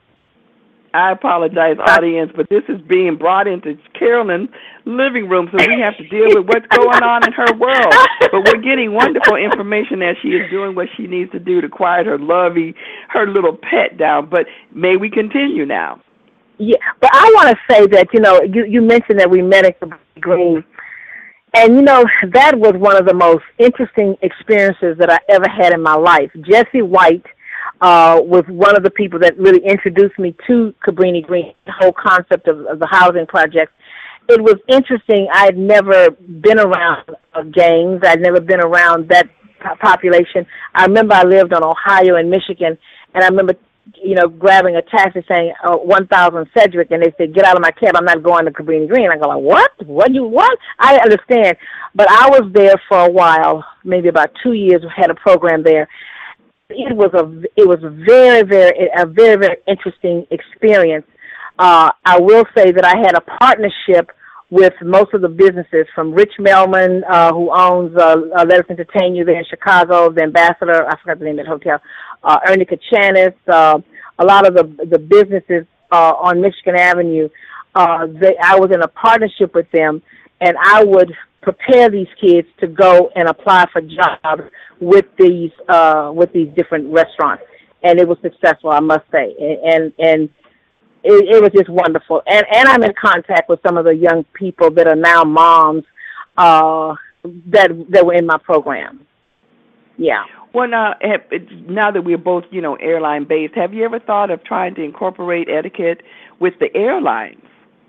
I apologize, audience, but this is being brought into Carolyn's living room, so we have to deal with what's going on in her world. But we're getting wonderful information as she is doing what she needs to do to quiet her lovey, her little pet down. But may we continue now? Yeah, but I want to say that, you know, you, you mentioned that we met at the Green, and, you know, that was one of the most interesting experiences that I ever had in my life. Jesse White Uh, was one of the people that really introduced me to Cabrini Green, the whole concept of, of the housing project. It was interesting. I had never been around uh, gangs. I'd never been around that po- population. I remember I lived on Ohio and Michigan, and I remember, you know, grabbing a taxi saying uh, one thousand Cedric, and they said, "Get out of my cab. I'm not going to Cabrini Green." I go, like, what? What? You what? I understand. But I was there for a while, maybe about two years, had a program there. It was a it was very very a very very interesting experience. Uh, I will say that I had a partnership with most of the businesses, from Rich Melman, uh, who owns uh, uh, Let Us Entertain You there in Chicago, the Ambassador, I forgot the name of the hotel, uh, Ernie Kachanis, uh, a lot of the the businesses uh, on Michigan Avenue. Uh, they, I was in a partnership with them, and I would prepare these kids to go and apply for jobs with these uh, with these different restaurants, and it was successful, I must say, and and, and it, it was just wonderful. And and I'm in contact with some of the young people that are now moms uh, that that were in my program. Yeah. Well, now, have, now that we're both, you know, airline based, have you ever thought of trying to incorporate etiquette with the airlines?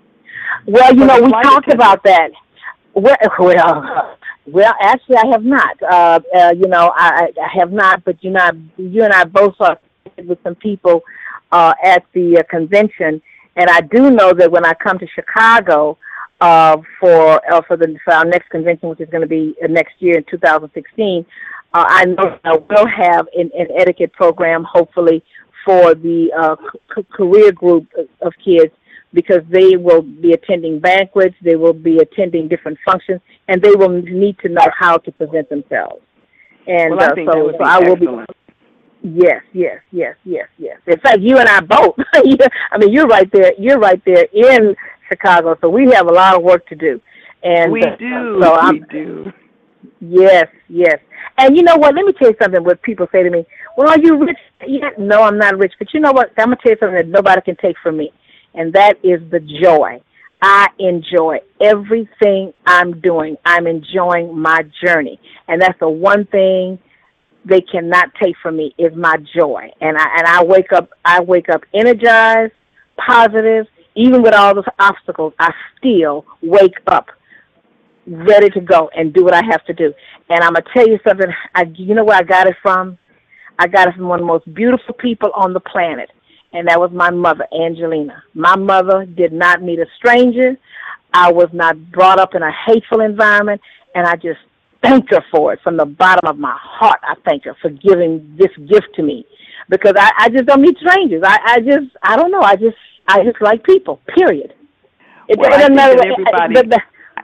Well, you know, we talked about that. Well, well, well, actually, I have not. Uh, uh, you know, I, I have not. But you know, you and I both are with some people uh, at the uh, convention, and I do know that when I come to Chicago uh, for uh, for the for our next convention, which is going to be uh, next year in two thousand sixteen, uh, I know I will have an, an etiquette program, hopefully, for the uh, c- career group of kids, because they will be attending banquets, they will be attending different functions, and they will need to know how to present themselves. And well, I uh, think so, that would so be I will excellent. be. Yes, yes, yes, yes, yes. In fact, you and I both. I mean, you're right there. You're right there in Chicago, so we have a lot of work to do. And we uh, do. So we I'm, do. Yes, yes. And you know what? Let me tell you something. What people say to me, "Well, are you rich?" Yeah, no, I'm not rich. But you know what? I'm gonna tell you something that nobody can take from me, and that is the joy. I enjoy everything I'm doing. I'm enjoying my journey, and that's the one thing they cannot take from me is my joy. And I and I wake up. I wake up energized, positive. Even with all those obstacles, I still wake up ready to go and do what I have to do. And I'm going to tell you something. I, you know where I got it from? I got it from one of the most beautiful people on the planet, and that was my mother, Angelina. My mother did not meet a stranger. I was not brought up in a hateful environment, and I just thank her for it. From the bottom of my heart, I thank her for giving this gift to me, because I, I just don't meet strangers. I, I just, I don't know. I just, I just like people, period. It well, doesn't I think matter. that everybody... The, the,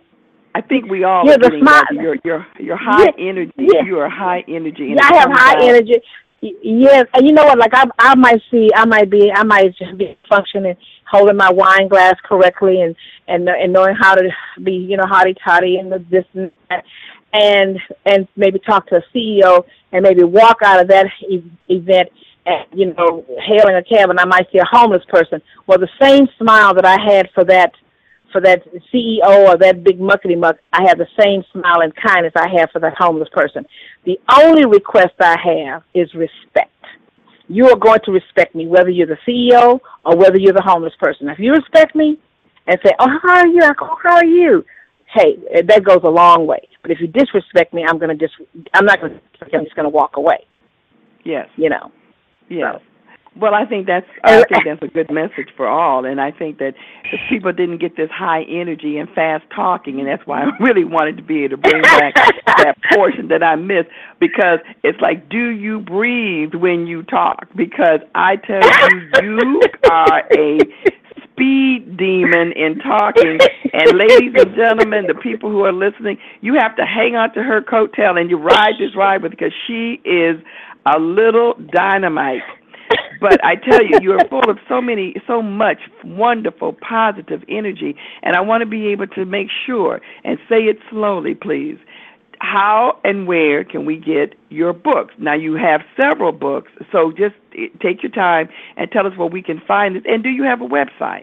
I think we all yeah, are getting smile, that. You're, you're, you're high yeah, energy. Yeah. You are high energy. Yeah, I have high out. energy. Yes, and you know what? Like I, I might see, I might be, I might just be functioning, holding my wine glass correctly, and and and knowing how to be, you know, hotty toddy and the this and that, and and maybe talk to a C E O, and maybe walk out of that e- event, and you know, hailing a cab, and I might see a homeless person. Well, the same smile that I had for that. for that C E O or that big muckety-muck, I have the same smile and kindness I have for that homeless person. The only request I have is respect. You are going to respect me, whether you're the C E O or whether you're the homeless person. If you respect me and say, oh, how are you? I go, how are you? Hey, that goes a long way. But if you disrespect me, I'm going to dis- I'm not going to, I'm just going to walk away. Yes. You know. Yes. So. Well, I think that's I think that's a good message for all, and I think that if people didn't get this high energy and fast talking, and that's why I really wanted to be able to bring back that portion that I missed, because it's like, do you breathe when you talk? Because I tell you, you are a speed demon in talking, and ladies and gentlemen, the people who are listening, you have to hang on to her coattail and you ride this ride with, because she is a little dynamite. But I tell you, you are full of so many, so much wonderful, positive energy, and I want to be able to make sure, and say it slowly, please, how and where can we get your books? Now, you have several books, so just take your time and tell us where we can find it. And do you have a website?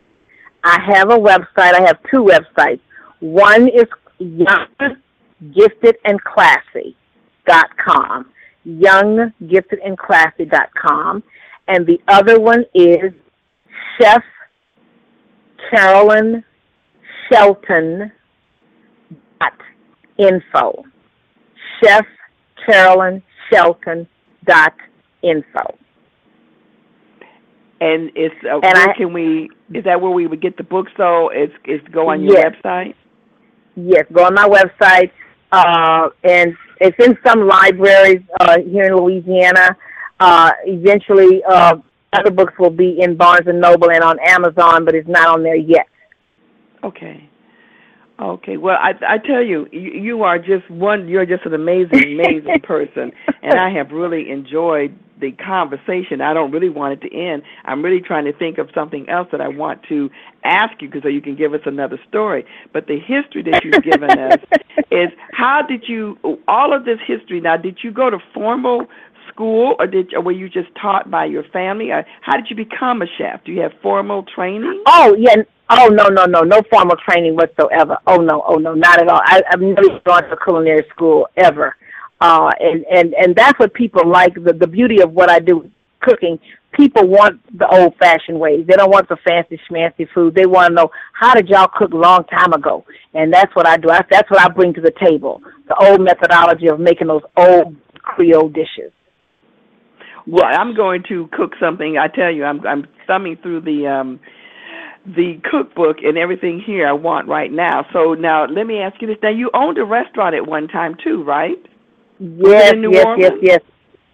I have a website. I have two websites. One is young gifted and classy dot com. young gifted and classy dot com, and the other one is Chef Carolyn Shelton dot info. Chef Carolyn Shelton dot info. And it's uh, and where I, can we? Is that where we would get the book? So it's it's go on your yes. website. Yes, go on my website, uh, and it's in some libraries uh, here in Louisiana. Uh, eventually, uh, other books will be in Barnes and Noble and on Amazon, but it's not on there yet. Okay. Okay. Well, I I tell you, you, you are just one. You're just an amazing, amazing person, and I have really enjoyed the conversation. I don't really want it to end. I'm really trying to think of something else that I want to ask you, because so you can give us another story. But the history that you've given us is, how did you, all of this history, now, did you go to formal school, or did or were you just taught by your family? Or how did you become a chef? Do you have formal training? Oh, yeah. Oh, no, no, no. No formal training whatsoever. Oh, no, oh, no, not at all. I, I've never gone to culinary school, ever. Uh, and, and, and that's what people like, the, the beauty of what I do, cooking. People want the old-fashioned ways. They don't want the fancy, schmancy food. They want to know, how did y'all cook a long time ago? And that's what I do. I, that's what I bring to the table, the old methodology of making those old Creole dishes. Well, I'm going to cook something. I tell you, I'm I'm thumbing through the um, the cookbook and everything here I want right now. So now let me ask you this. Now, you owned a restaurant at one time too, right? Yes, yes, Orleans? yes, yes.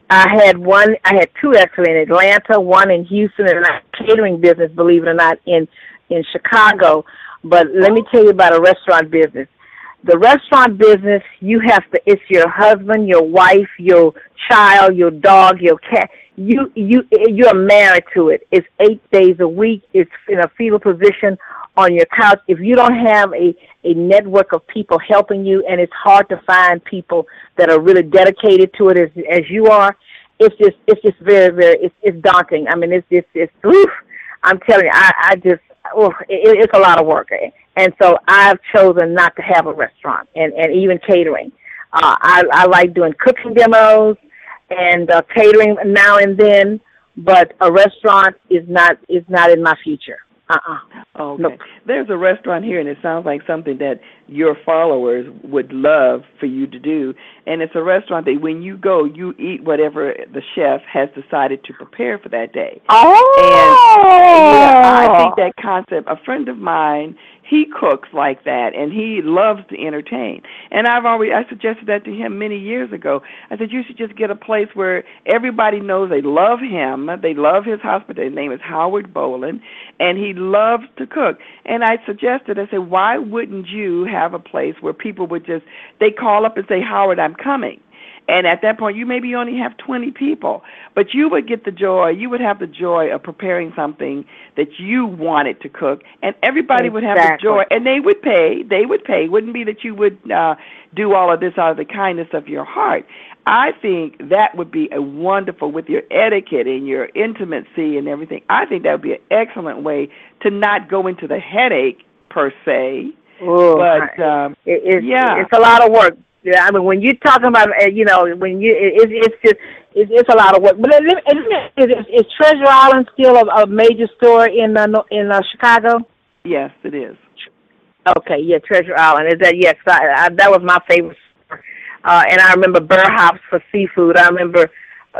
I had one, I had two actually in Atlanta, one in Houston, and a catering business, believe it or not, in, in Chicago. But let me tell you about a restaurant business. The restaurant business, you have to, it's your husband, your wife, your child, your dog, your cat. You, you, you're married to it. It's eight days a week. It's in a fetal position on your couch. If you don't have a, a network of people helping you, and it's hard to find people that are really dedicated to it as, as you are, it's just, it's just very, very, it's, it's daunting. I mean, it's just, it's, oof, I'm telling you, I, I just, oh, it, it's a lot of work. And so I've chosen not to have a restaurant and, and even catering. Uh, I, I like doing cooking demos and uh, catering now and then, but a restaurant is not is not in my future. Uh-uh. Okay. Nope. There's a restaurant here, and it sounds like something that your followers would love for you to do. And it's a restaurant that when you go, you eat whatever the chef has decided to prepare for that day. Oh! And yeah, I think that concept, a friend of mine, he cooks like that, and he loves to entertain. And I've already, I suggested that to him many years ago. I said, you should just get a place where everybody knows they love him. They love his hospitality. His name is Howard Boland, and he loves to cook. And I suggested, I said, why wouldn't you have a place where people would just, they call up and say, Howard, I'm coming. And at that point, you maybe only have twenty people, but you would get the joy, you would have the joy of preparing something that you wanted to cook, and everybody Exactly. would have the joy, and they would pay, they would pay. It wouldn't be that you would uh, do all of this out of the kindness of your heart. I think that would be a wonderful, with your etiquette and your intimacy and everything, I think that would be an excellent way to not go into the headache, per se. Ooh, but, um, it, it's, yeah. it's a lot of work. Yeah, I mean, when you're talking about, uh, you know, when you, it, it's just, it, it's a lot of work. But is, is, is Treasure Island still a, a major store in uh, in uh, Chicago? Yes, it is. Okay, yeah, Treasure Island. Is that, yes, I, I, that was my favorite store. Uh, and I remember Burr Hops for seafood. I remember uh,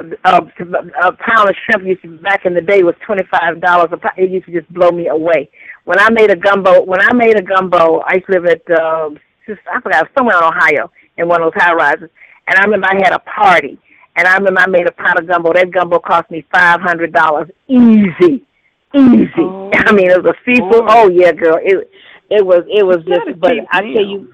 a pound of shrimp used to, back in the day, was twenty-five dollars a pound. It used to just blow me away. When I made a gumbo, when I made a gumbo, I used to live at, uh, just, I forgot, somewhere in Ohio, in one of those high rises. And I remember I had a party, and I remember I made a pot of gumbo. That gumbo cost me five hundred dollars, easy, easy. Oh. I mean, it was a seafood. Boy. Oh yeah, girl, it it was it was It's not just. a But cheap I meal. tell you,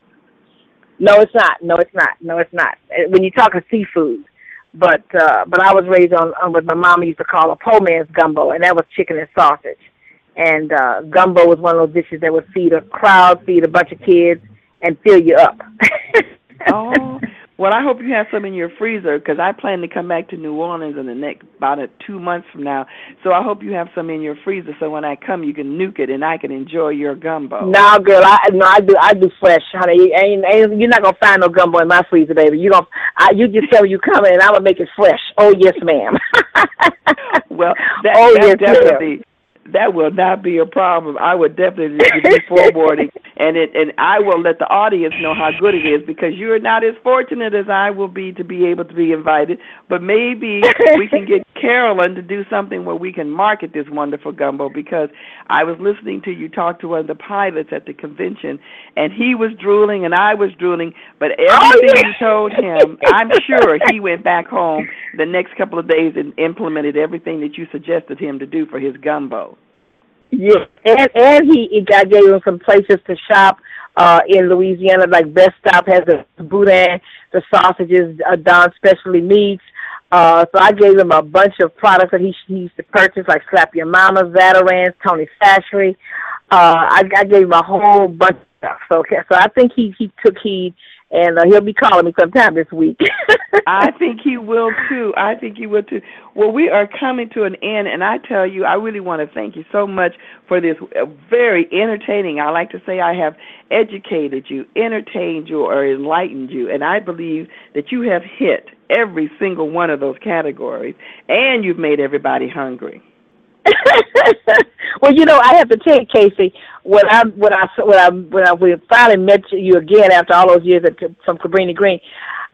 no, it's not. No, it's not. No, it's not. When you talk of seafood, but uh, but I was raised on, on what my mama used to call a poor man's gumbo, and that was chicken and sausage. And uh, gumbo was one of those dishes that would feed a crowd, feed a bunch of kids, and fill you up. Oh, well, I hope you have some in your freezer, because I plan to come back to New Orleans in the next about a, two months from now. So I hope you have some in your freezer, so when I come, you can nuke it and I can enjoy your gumbo. No, girl, I no, I do, I do fresh, honey. Ain't, ain't, you're not gonna find no gumbo in my freezer, baby. You gonna, I, you just tell me you coming, and I'm gonna make it fresh. Oh yes, ma'am. Well, that, oh that yes, definitely. ma'am. That will not be a problem. I would definitely give you forewarning, and it and I will let the audience know how good it is, because you're not as fortunate as I will be to be able to be invited. But maybe we can get Carolyn to do something where we can market this wonderful gumbo, because I was listening to you talk to one of the pilots at the convention, and he was drooling and I was drooling, but everything oh, yeah. you told him, I'm sure he went back home the next couple of days and implemented everything that you suggested him to do for his gumbo. Yeah, and and he, I gave him some places to shop uh, in Louisiana, like Best Stop has the boudin, the sausages, uh, Don Specialty Meats. Uh, so I gave him a bunch of products that he, he used to purchase, like Slap Your Mama, Zatarans, Tony Sashery. Uh, I, I gave him a whole bunch of stuff. So, okay, so I think he, he took heed, and uh, he'll be calling me sometime this week. I think he will, too. I think he will, too. Well, we are coming to an end, and I tell you, I really want to thank you so much for this very entertaining. I like to say I have educated you, entertained you, or enlightened you, and I believe that you have hit every single one of those categories, and you've made everybody hungry. Well, you know, I have to tell you, Casey, when I when I when I when I we finally met you again after all those years at, from Cabrini Green,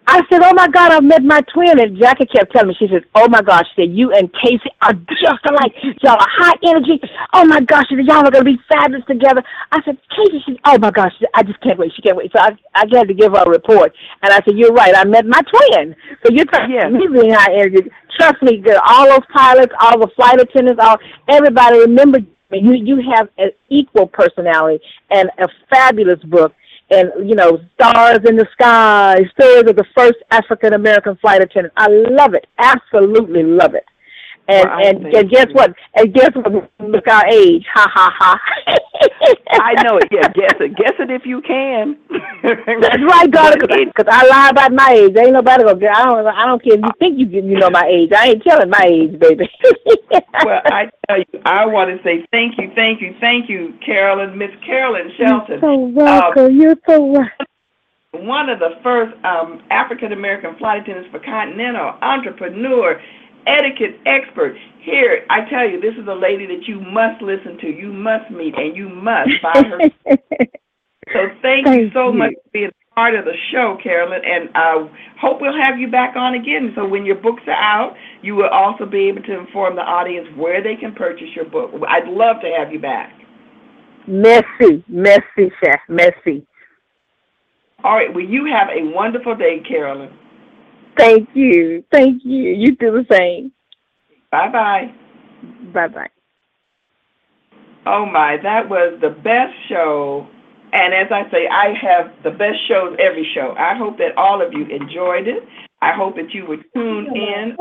I said, oh, my God, I've met my twin. And Jackie kept telling me, she said, oh, my gosh, she said, you and Casey are just alike. Y'all are high energy. Oh, my gosh, she said, y'all are going to be fabulous together. I said, Casey, she said, oh, my gosh, she said, I just can't wait. She can't wait. So I, I had to give her a report. And I said, you're right. I met my twin. So you're talking Yes. me being high energy. Trust me, girl, all those pilots, all the flight attendants, all everybody, remember, you, you have an equal personality and a fabulous book. And, you know, Stars in the Sky, stories of the first African-American flight attendant. I love it. Absolutely love it. And Well, and, and guess you. what? And guess what? Look our age. Ha, ha, ha. I know it. Yeah, guess it. Guess it if you can. That's right, God, because I lie about my age. Ain't nobody going to, I don't, I don't care if you think you you know my age. I ain't telling my age, baby. Well, I tell you, I want to say thank you, thank you, thank you, Carolyn, Miss Carolyn Shelton. You're so welcome. Um, You're so welcome. One of the first um, African-American flight attendants for Continental, entrepreneur, etiquette expert. Here, I tell you, this is a lady that you must listen to, you must meet, and you must buy her. So thank, thank you so you. much for being part of the show, Carolyn, and I uh, hope we'll have you back on again. So when your books are out, you will also be able to inform the audience where they can purchase your book. I'd love to have you back. Merci, merci, chef, merci. All right, well, you have a wonderful day, Carolyn. Thank you. Thank you. You do the same. Bye-bye. Bye-bye. Oh, my, that was the best show. And as I say, I have the best shows every show. I hope that all of you enjoyed it. I hope that you would tune in.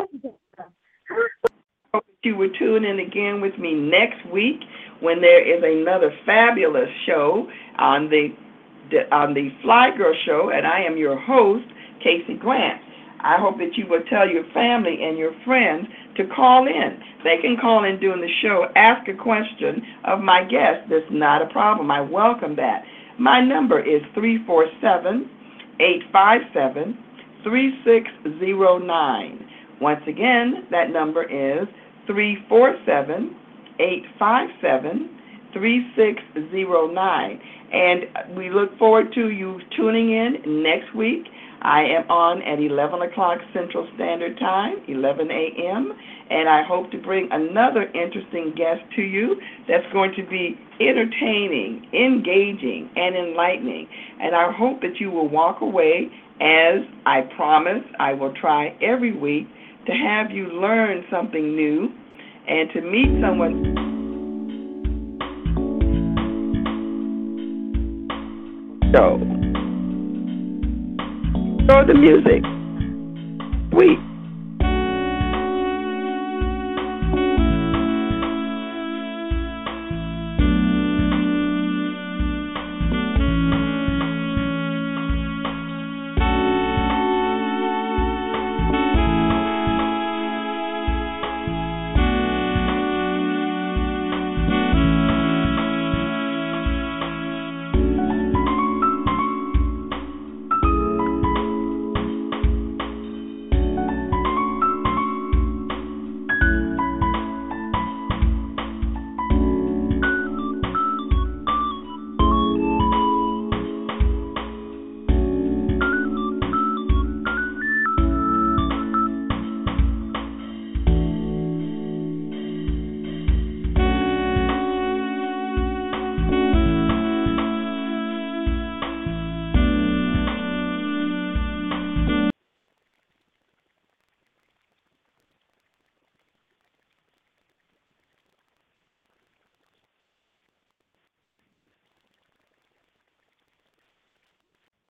I hope that you would tune in again with me next week when there is another fabulous show on the on the Fly Girl Show, and I am your host, Casey Grant. I hope that you will tell your family and your friends to call in. They can call in during the show, ask a question of my guest. That's not a problem. I welcome that. My number is three four seven, eight five seven, three six zero nine. Once again, that number is three four seven, eight five seven, three six zero nine. And we look forward to you tuning in next week. I am on at eleven o'clock Central Standard Time, eleven a.m., and I hope to bring another interesting guest to you that's going to be entertaining, engaging, and enlightening. And I hope that you will walk away, as I promise I will try every week, to have you learn something new and to meet someone. So, throw the music. Sweet.